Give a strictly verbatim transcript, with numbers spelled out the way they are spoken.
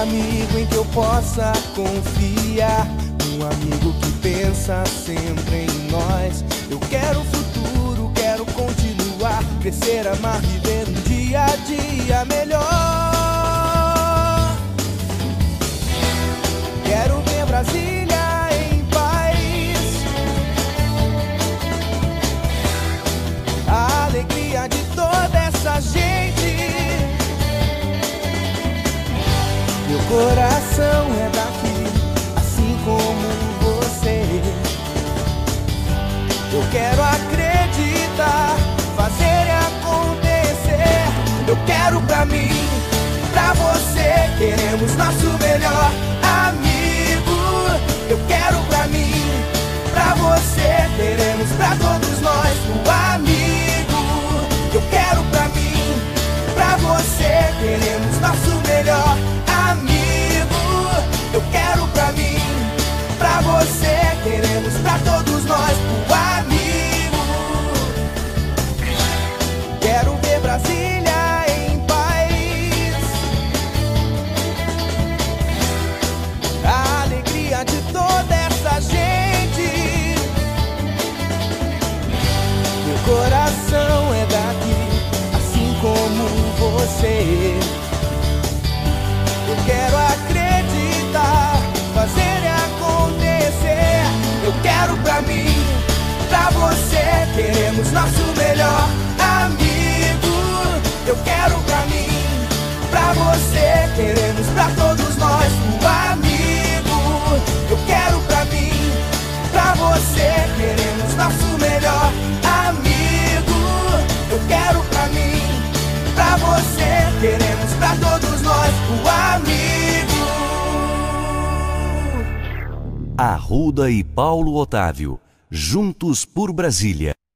amigo em que eu possa confiar, um amigo que pensa sempre em nós. Eu quero futuro, quero continuar, crescer, amar, viver um dia a dia melhor. Quero ver Brasília em paz, a alegria de toda essa gente. Meu coração é daqui, assim como você. Eu quero acreditar, fazer e acontecer. Eu quero pra mim, pra você. Queremos nosso melhor amigo. Eu quero pra mim, pra você. Teremos pra todos nós um amigo. Eu quero pra mim, pra você. Queremos nosso melhor amigo. Eu quero pra mim, pra você. Queremos pra todos nós um amigo. Quero ver Brasília em paz, a alegria de toda essa gente. Meu coração é daqui, assim como você. Eu quero acreditar, fazer e acontecer. Eu quero pra mim, pra você. Queremos nosso melhor amigo. Eu quero pra mim, pra você. Queremos pra todos nós um amigo. Eu quero pra mim, pra você. Queremos nosso melhor amigo. Eu quero pra mim, pra você. Queremos pra todos nós um amigo. Arruda e Paulo Otávio, juntos por Brasília.